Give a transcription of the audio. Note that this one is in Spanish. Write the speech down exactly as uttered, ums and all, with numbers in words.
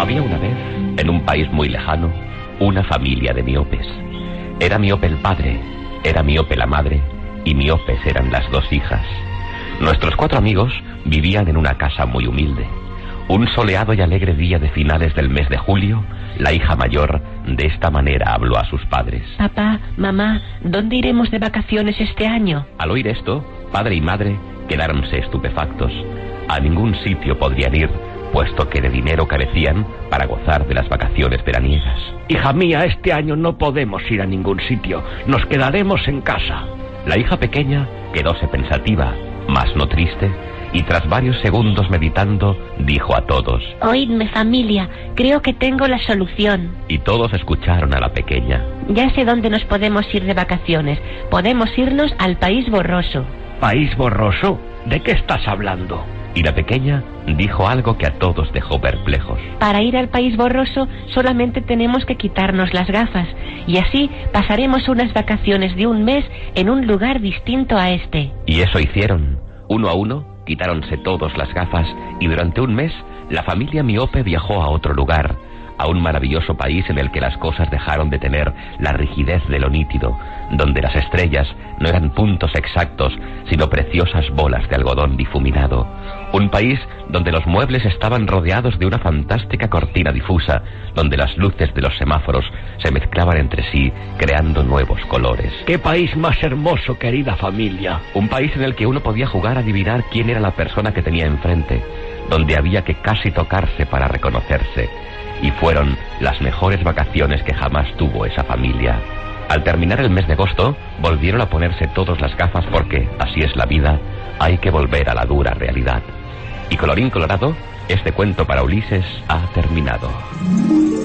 Había una vez, en un país muy lejano, una familia de miopes. Era miope el padre, era miope la madre, y miopes eran las dos hijas. Nuestros cuatro amigos vivían en una casa muy humilde. Un soleado y alegre día de finales del mes de julio, la hija mayor de esta manera habló a sus padres. Papá, mamá, ¿dónde iremos de vacaciones este año? Al oír esto, padre y madre quedáronse estupefactos. A ningún sitio podrían ir, puesto que de dinero carecían para gozar de las vacaciones veraniegas. Hija mía, este año no podemos ir a ningún sitio. Nos quedaremos en casa. La hija pequeña quedóse pensativa, mas no triste, y tras varios segundos meditando, dijo a todos: Oídme, familia, creo que tengo la solución. Y todos escucharon a la pequeña. Ya sé dónde nos podemos ir de vacaciones. Podemos irnos al País Borroso. ¿País Borroso? ¿De qué estás hablando? Y la pequeña dijo algo que a todos dejó perplejos. Para ir al País Borroso solamente tenemos que quitarnos las gafas, y así pasaremos unas vacaciones de un mes en un lugar distinto a este. Y eso hicieron. Uno a uno quitáronse todos las gafas, y durante un mes la familia miope viajó a otro lugar, a un maravilloso país en el que las cosas dejaron de tener la rigidez de lo nítido, donde las estrellas no eran puntos exactos, sino preciosas bolas de algodón difuminado. Un país donde los muebles estaban rodeados de una fantástica cortina difusa, donde las luces de los semáforos se mezclaban entre sí, creando nuevos colores. ¡Qué país más hermoso, querida familia! Un país en el que uno podía jugar a adivinar quién era la persona que tenía enfrente, donde había que casi tocarse para reconocerse. Y fueron las mejores vacaciones que jamás tuvo esa familia. Al terminar el mes de agosto, volvieron a ponerse todos las gafas porque, así es la vida, hay que volver a la dura realidad. Y colorín colorado, este cuento para Ulises ha terminado.